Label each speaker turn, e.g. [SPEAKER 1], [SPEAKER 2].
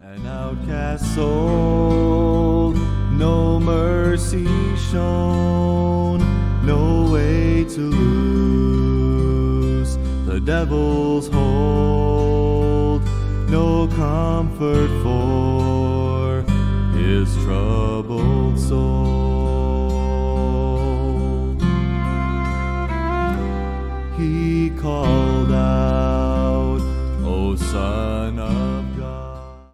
[SPEAKER 1] An outcast soul, no mercy shown, no way to lose the devil's hold, no comfort for his troubled soul.